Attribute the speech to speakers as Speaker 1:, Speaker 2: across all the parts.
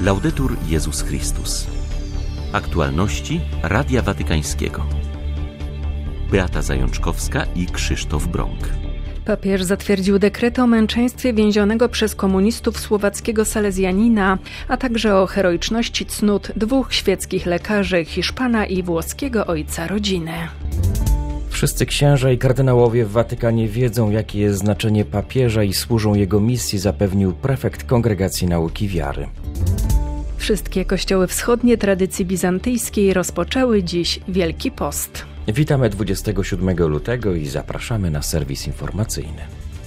Speaker 1: Laudetur Jezus Chrystus. Aktualności Radia Watykańskiego. Beata Zajączkowska i Krzysztof Brąk.
Speaker 2: Papież zatwierdził dekret o męczeństwie więzionego przez komunistów słowackiego salezjanina, a także o heroiczności cnót dwóch świeckich lekarzy, Hiszpana i włoskiego ojca rodziny.
Speaker 3: Wszyscy księża i kardynałowie w Watykanie wiedzą, jakie jest znaczenie papieża i służą jego misji, zapewnił prefekt Kongregacji Nauki Wiary.
Speaker 2: Wszystkie kościoły wschodnie tradycji bizantyjskiej rozpoczęły dziś Wielki Post.
Speaker 3: Witamy 27 lutego i zapraszamy na serwis informacyjny.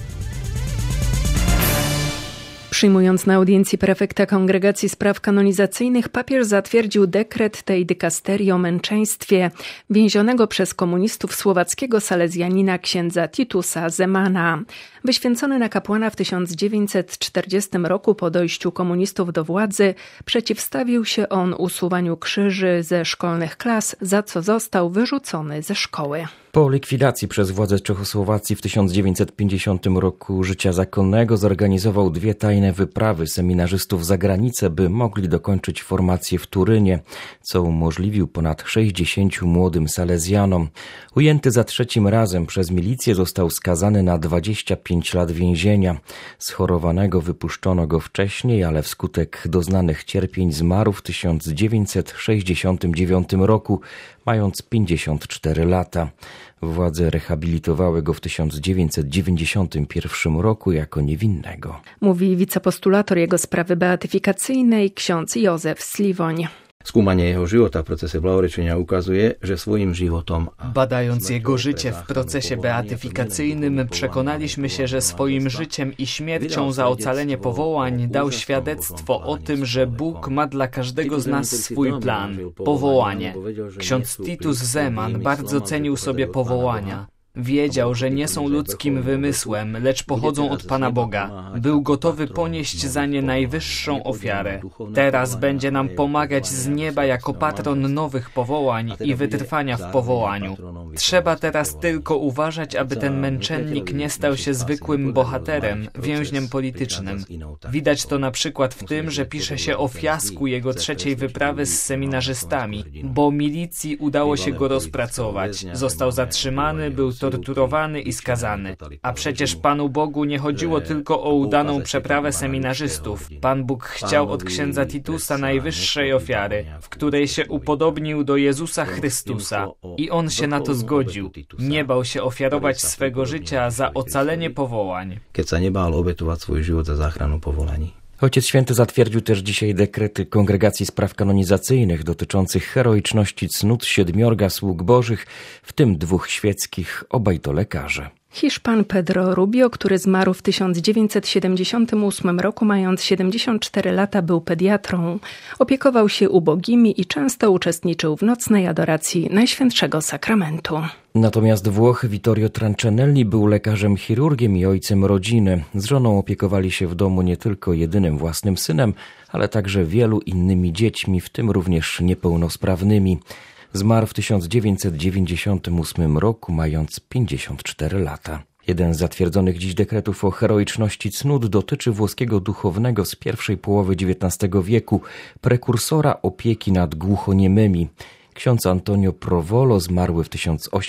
Speaker 2: Przyjmując na audiencji prefekta Kongregacji Spraw Kanonizacyjnych, papież zatwierdził dekret tej dykasterii o męczeństwie więzionego przez komunistów słowackiego salezjanina księdza Titusa Zemana. Wyświęcony na kapłana w 1940 roku po dojściu komunistów do władzy, przeciwstawił się on usuwaniu krzyży ze szkolnych klas, za co został wyrzucony ze szkoły.
Speaker 3: Po likwidacji przez władze Czechosłowacji w 1950 roku życia zakonnego zorganizował 2 tajne wyprawy seminarzystów za granicę, by mogli dokończyć formację w Turynie, co umożliwił ponad 60 młodym salezjanom. Ujęty za 3. razem przez milicję został skazany na 25 lat więzienia. Schorowanego wypuszczono go wcześniej, ale wskutek doznanych cierpień zmarł w 1969 roku, mając 54 lata. Władze rehabilitowały go w 1991 roku jako niewinnego.
Speaker 2: Mówi wicepostulator jego sprawy beatyfikacyjnej ksiądz Józef Sliwoń.
Speaker 4: Skúmanie jeho života v procese blahorečenia ukazuje, że swoim životom...
Speaker 5: Badając jego życie w procesie beatyfikacyjnym, przekonaliśmy się, że swoim życiem i śmiercią za ocalenie powołań dał świadectwo o tym, że Bóg ma dla każdego z nas swój plan, powołanie. Ksiądz Titus Zeman bardzo cenił sobie powołania. Wiedział, że nie są ludzkim wymysłem, lecz pochodzą od Pana Boga. Był gotowy ponieść za nie najwyższą ofiarę. Teraz będzie nam pomagać z nieba jako patron nowych powołań i wytrwania w powołaniu. Trzeba teraz tylko uważać, aby ten męczennik nie stał się zwykłym bohaterem, więźniem politycznym. Widać to na przykład w tym, że pisze się o fiasku jego 3. wyprawy z seminarzystami, bo milicji udało się go rozpracować. Został zatrzymany, był torturowany i skazany. A przecież Panu Bogu nie chodziło tylko o udaną przeprawę seminarzystów. Pan Bóg chciał od księdza Titusa najwyższej ofiary, w której się upodobnił do Jezusa Chrystusa. I on się na to zgodził. Nie bał się ofiarować swego życia za ocalenie powołań.
Speaker 4: Keď sa nebál obetovať svoj život za záchranu povolaní.
Speaker 3: Ojciec Święty zatwierdził też dzisiaj dekrety Kongregacji Spraw Kanonizacyjnych dotyczących heroiczności cnót 7 sług bożych, w tym 2 świeckich, obaj to lekarze.
Speaker 2: Hiszpan Pedro Rubio, który zmarł w 1978 roku, mając 74 lata, był pediatrą. Opiekował się ubogimi i często uczestniczył w nocnej adoracji Najświętszego Sakramentu.
Speaker 3: Natomiast Włoch Vittorio Trancenelli był lekarzem chirurgiem i ojcem rodziny. Z żoną opiekowali się w domu nie tylko jedynym własnym synem, ale także wielu innymi dziećmi, w tym również niepełnosprawnymi. Zmarł w 1998 roku, mając 54 lata. Jeden z zatwierdzonych dziś dekretów o heroiczności cnót dotyczy włoskiego duchownego z pierwszej połowy XIX wieku, prekursora opieki nad głuchoniemymi. Ksiądz Antonio Provolo, zmarły w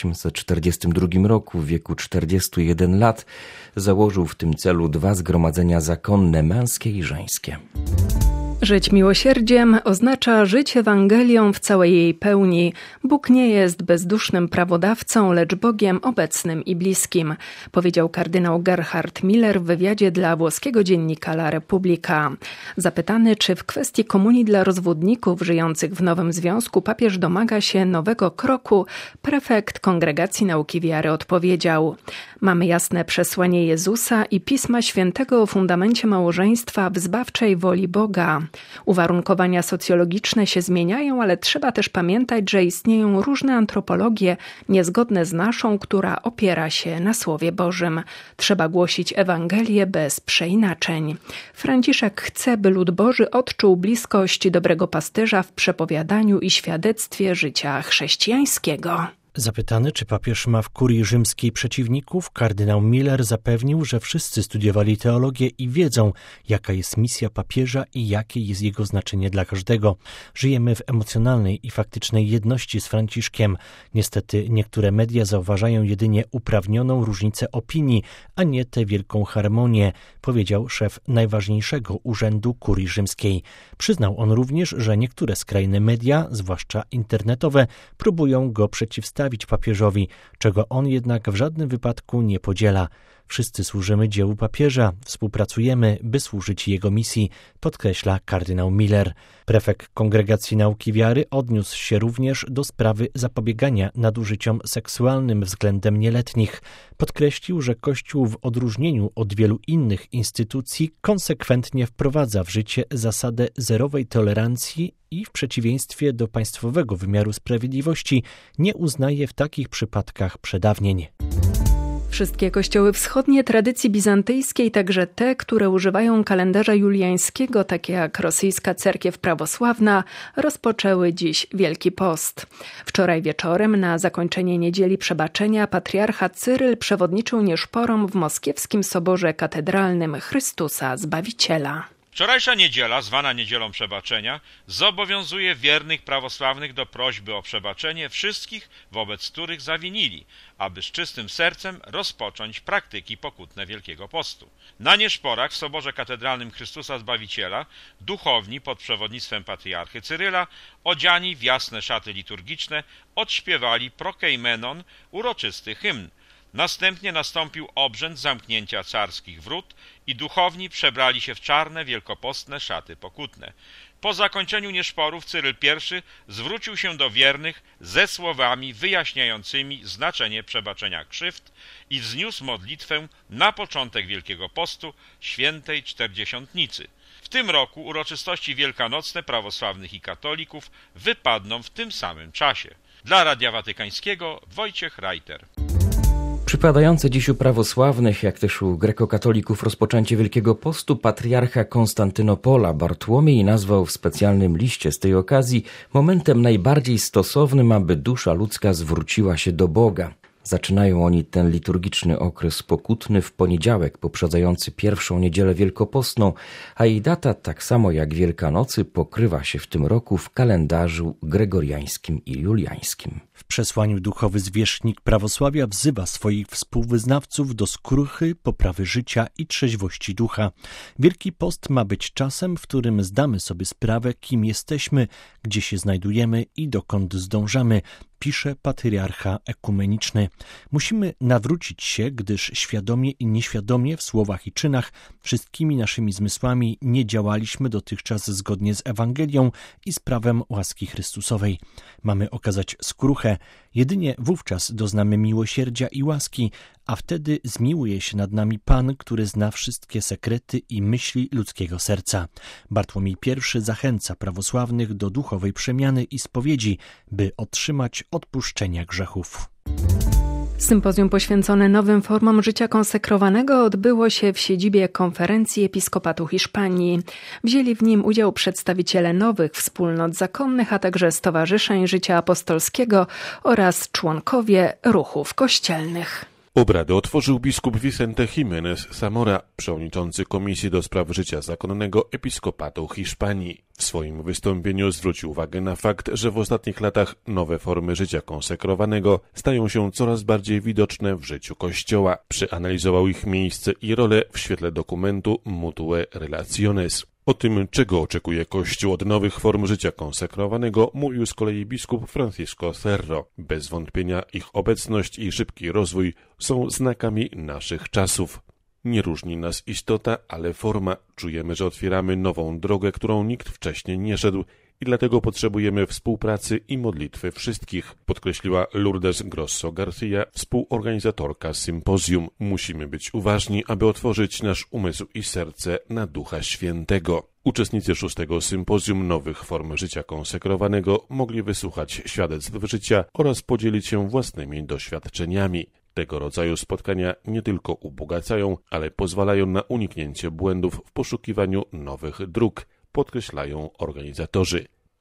Speaker 3: 1842 roku w wieku 41 lat, założył w tym celu 2 zgromadzenia zakonne, męskie i żeńskie.
Speaker 2: Żyć miłosierdziem oznacza żyć Ewangelią w całej jej pełni. Bóg nie jest bezdusznym prawodawcą, lecz Bogiem obecnym i bliskim, powiedział kardynał Gerhard Miller w wywiadzie dla włoskiego dziennika La Repubblica. Zapytany, czy w kwestii komunii dla rozwódników żyjących w nowym związku papież domaga się nowego kroku, prefekt Kongregacji Nauki Wiary odpowiedział: mamy jasne przesłanie Jezusa i Pisma Świętego o fundamencie małżeństwa w zbawczej woli Boga. Uwarunkowania socjologiczne się zmieniają, ale trzeba też pamiętać, że istnieją różne antropologie niezgodne z naszą, która opiera się na Słowie Bożym. Trzeba głosić Ewangelię bez przeinaczeń. Franciszek chce, by lud Boży odczuł bliskość dobrego pasterza w przepowiadaniu i świadectwie życia chrześcijańskiego.
Speaker 6: Zapytany, czy papież ma w kurii rzymskiej przeciwników, kardynał Miller zapewnił, że wszyscy studiowali teologię i wiedzą, jaka jest misja papieża i jakie jest jego znaczenie dla każdego. Żyjemy w emocjonalnej i faktycznej jedności z Franciszkiem. Niestety niektóre media zauważają jedynie uprawnioną różnicę opinii, a nie tę wielką harmonię, powiedział szef najważniejszego urzędu kurii rzymskiej. Przyznał on również, że niektóre skrajne media, zwłaszcza internetowe, próbują go przeciwstawić papieżowi, czego on jednak w żadnym wypadku nie podziela. Wszyscy służymy dziełu papieża, współpracujemy, by służyć jego misji, podkreśla kardynał Miller. Prefekt Kongregacji Nauki Wiary odniósł się również do sprawy zapobiegania nadużyciom seksualnym względem nieletnich. Podkreślił, że Kościół w odróżnieniu od wielu innych instytucji konsekwentnie wprowadza w życie zasadę zerowej tolerancji i w przeciwieństwie do państwowego wymiaru sprawiedliwości nie uznaje w takich przypadkach przedawnień.
Speaker 2: Wszystkie kościoły wschodnie tradycji bizantyjskiej, także te, które używają kalendarza juliańskiego, takie jak rosyjska cerkiew prawosławna, rozpoczęły dziś Wielki Post. Wczoraj wieczorem na zakończenie Niedzieli Przebaczenia patriarcha Cyryl przewodniczył nieszporom w moskiewskim soborze katedralnym Chrystusa Zbawiciela.
Speaker 7: Wczorajsza niedziela, zwana Niedzielą Przebaczenia, zobowiązuje wiernych prawosławnych do prośby o przebaczenie wszystkich, wobec których zawinili, aby z czystym sercem rozpocząć praktyki pokutne Wielkiego Postu. Na nieszporach w Soborze Katedralnym Chrystusa Zbawiciela duchowni pod przewodnictwem patriarchy Cyryla, odziani w jasne szaty liturgiczne, odśpiewali prokeimenon, uroczysty hymn. Następnie nastąpił obrzęd zamknięcia carskich wrót i duchowni przebrali się w czarne, wielkopostne szaty pokutne. Po zakończeniu nieszporów Cyryl I zwrócił się do wiernych ze słowami wyjaśniającymi znaczenie przebaczenia krzywd i wzniósł modlitwę na początek Wielkiego Postu, świętej Czterdziesiątnicy. W tym roku uroczystości wielkanocne prawosławnych i katolików wypadną w tym samym czasie. Dla Radia Watykańskiego Wojciech Reiter.
Speaker 3: Przypadające dziś u prawosławnych, jak też u grekokatolików rozpoczęcie Wielkiego Postu, patriarcha Konstantynopola Bartłomiej nazwał w specjalnym liście z tej okazji momentem najbardziej stosownym, aby dusza ludzka zwróciła się do Boga. Zaczynają oni ten liturgiczny okres pokutny w poniedziałek poprzedzający pierwszą niedzielę wielkopostną, a jej data, tak samo jak Wielkanocy, pokrywa się w tym roku w kalendarzu gregoriańskim i juliańskim.
Speaker 6: W przesłaniu duchowy zwierzchnik prawosławia wzywa swoich współwyznawców do skruchy, poprawy życia i trzeźwości ducha. Wielki Post ma być czasem, w którym zdamy sobie sprawę, kim jesteśmy, gdzie się znajdujemy i dokąd zdążamy, pisze patriarcha ekumeniczny. Musimy nawrócić się, gdyż świadomie i nieświadomie w słowach i czynach wszystkimi naszymi zmysłami nie działaliśmy dotychczas zgodnie z Ewangelią i z prawem łaski Chrystusowej. Mamy okazać skruchę. Jedynie wówczas doznamy miłosierdzia i łaski, a wtedy zmiłuje się nad nami Pan, który zna wszystkie sekrety i myśli ludzkiego serca. Bartłomiej I zachęca prawosławnych do duchowej przemiany i spowiedzi, by otrzymać odpuszczenia grzechów.
Speaker 2: Sympozjum poświęcone nowym formom życia konsekrowanego odbyło się w siedzibie Konferencji Episkopatu Hiszpanii. Wzięli w nim udział przedstawiciele nowych wspólnot zakonnych, a także stowarzyszeń życia apostolskiego oraz członkowie ruchów kościelnych.
Speaker 8: Obrady otworzył biskup Vicente Jiménez Zamora, przewodniczący Komisji do Spraw Życia Zakonnego Episkopatu Hiszpanii. W swoim wystąpieniu zwrócił uwagę na fakt, że w ostatnich latach nowe formy życia konsekrowanego stają się coraz bardziej widoczne w życiu Kościoła. Przeanalizował ich miejsce i rolę w świetle dokumentu Mutue Relaciones. O tym, czego oczekuje Kościół od nowych form życia konsekrowanego, mówił z kolei biskup Francisco Cerro. Bez wątpienia ich obecność i szybki rozwój są znakami naszych czasów. Nie różni nas istota, ale forma. Czujemy, że otwieramy nową drogę, którą nikt wcześniej nie szedł i dlatego potrzebujemy współpracy i modlitwy wszystkich, podkreśliła Lourdes Grosso Garcia, współorganizatorka sympozjum. Musimy być uważni, aby otworzyć nasz umysł i serce na Ducha Świętego. Uczestnicy 6. sympozjum nowych form życia konsekrowanego mogli wysłuchać świadectw życia oraz podzielić się własnymi doświadczeniami. Tego rodzaju spotkania nie tylko ubogacają, ale pozwalają na uniknięcie błędów w poszukiwaniu nowych dróg, podkreślają organizatorzy.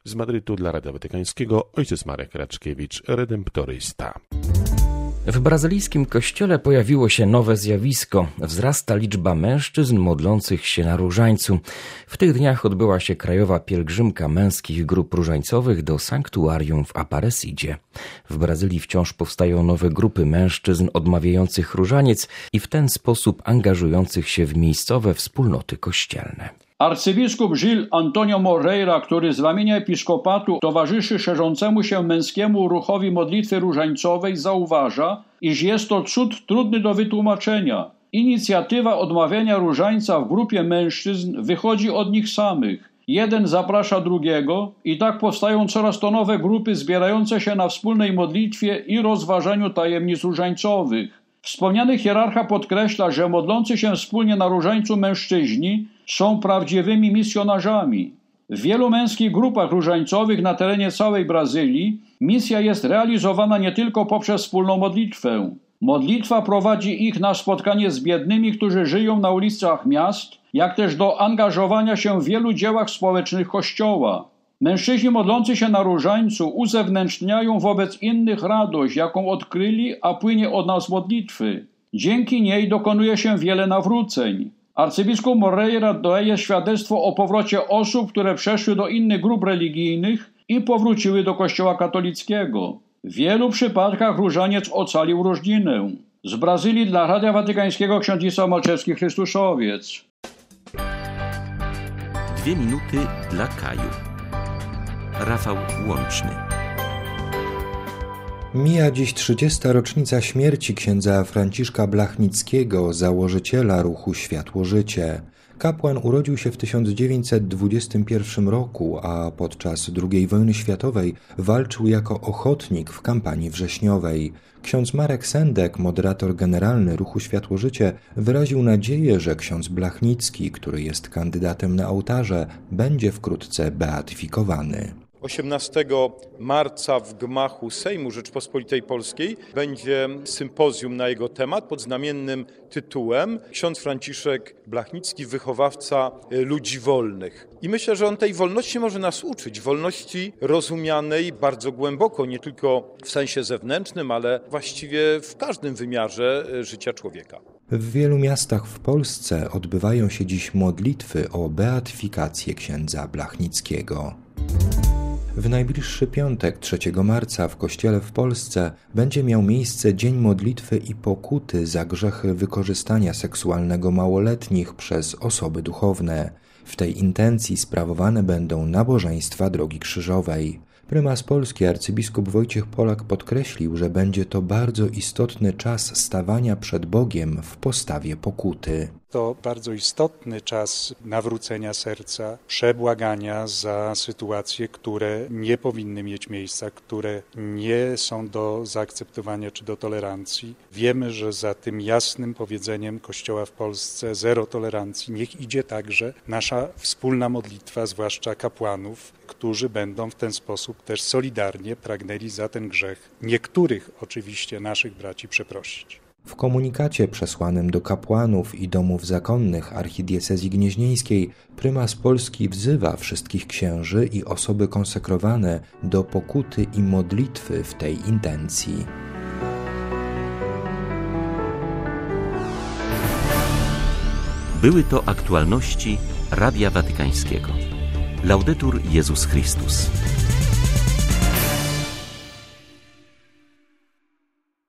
Speaker 8: Z Madrytu dla Radia Watykańskiego ojciec Marek Raczkiewicz, redemptorysta.
Speaker 3: W brazylijskim kościele pojawiło się nowe zjawisko. Wzrasta liczba mężczyzn modlących się na różańcu. W tych dniach odbyła się krajowa pielgrzymka męskich grup różańcowych do sanktuarium w Aparecidzie. W Brazylii wciąż powstają nowe grupy mężczyzn odmawiających różaniec i w ten sposób angażujących się w miejscowe wspólnoty kościelne.
Speaker 9: Arcybiskup Gil Antonio Moreira, który z ramienia episkopatu towarzyszy szerzącemu się męskiemu ruchowi modlitwy różańcowej, zauważa, iż jest to cud trudny do wytłumaczenia. Inicjatywa odmawiania różańca w grupie mężczyzn wychodzi od nich samych. Jeden zaprasza drugiego i tak powstają coraz to nowe grupy zbierające się na wspólnej modlitwie i rozważaniu tajemnic różańcowych. Wspomniany hierarcha podkreśla, że modlący się wspólnie na różańcu mężczyźni są prawdziwymi misjonarzami. W wielu męskich grupach różańcowych na terenie całej Brazylii misja jest realizowana nie tylko poprzez wspólną modlitwę. Modlitwa prowadzi ich na spotkanie z biednymi, którzy żyją na ulicach miast, jak też do angażowania się w wielu dziełach społecznych Kościoła. Mężczyźni modlący się na różańcu uzewnętrzniają wobec innych radość, jaką odkryli, a płynie od nas modlitwy. Dzięki niej dokonuje się wiele nawróceń. Arcybiskup Moreira daje świadectwo o powrocie osób, które przeszły do innych grup religijnych i powróciły do Kościoła katolickiego. W wielu przypadkach różaniec ocalił rodzinę. Z Brazylii dla Radia Watykańskiego ksiądz Isaac Malczewski, Chrystuszowiec.
Speaker 1: 2 minuty dla Kaju. Rafał Łączny.
Speaker 10: Mija dziś 30. rocznica śmierci księdza Franciszka Blachnickiego, założyciela ruchu Światło-Życie. Kapłan urodził się w 1921 roku, a podczas II wojny światowej walczył jako ochotnik w kampanii wrześniowej. Ksiądz Marek Sendek, moderator generalny ruchu Światło-Życie, wyraził nadzieję, że ksiądz Blachnicki, który jest kandydatem na ołtarze, będzie wkrótce beatyfikowany.
Speaker 11: 18 marca w gmachu Sejmu Rzeczypospolitej Polskiej będzie sympozjum na jego temat pod znamiennym tytułem Ksiądz Franciszek Blachnicki, wychowawca ludzi wolnych. I myślę, że on tej wolności może nas uczyć, wolności rozumianej bardzo głęboko, nie tylko w sensie zewnętrznym, ale właściwie w każdym wymiarze życia człowieka.
Speaker 10: W wielu miastach w Polsce odbywają się dziś modlitwy o beatyfikację księdza Blachnickiego. W najbliższy piątek, 3 marca, w kościele w Polsce będzie miał miejsce Dzień Modlitwy i Pokuty za grzechy wykorzystania seksualnego małoletnich przez osoby duchowne. W tej intencji sprawowane będą nabożeństwa Drogi Krzyżowej. Prymas Polski arcybiskup Wojciech Polak podkreślił, że będzie to bardzo istotny czas stawania przed Bogiem w postawie pokuty.
Speaker 12: To bardzo istotny czas nawrócenia serca, przebłagania za sytuacje, które nie powinny mieć miejsca, które nie są do zaakceptowania czy do tolerancji. Wiemy, że za tym jasnym powiedzeniem Kościoła w Polsce zero tolerancji niech idzie także nasza wspólna modlitwa, zwłaszcza kapłanów, którzy będą w ten sposób też solidarnie pragnęli za ten grzech niektórych oczywiście naszych braci przeprosić.
Speaker 10: W komunikacie przesłanym do kapłanów i domów zakonnych archidiecezji gnieźnieńskiej prymas Polski wzywa wszystkich księży i osoby konsekrowane do pokuty i modlitwy w tej intencji.
Speaker 1: Były to aktualności Radia Watykańskiego. Laudetur Jezus Chrystus.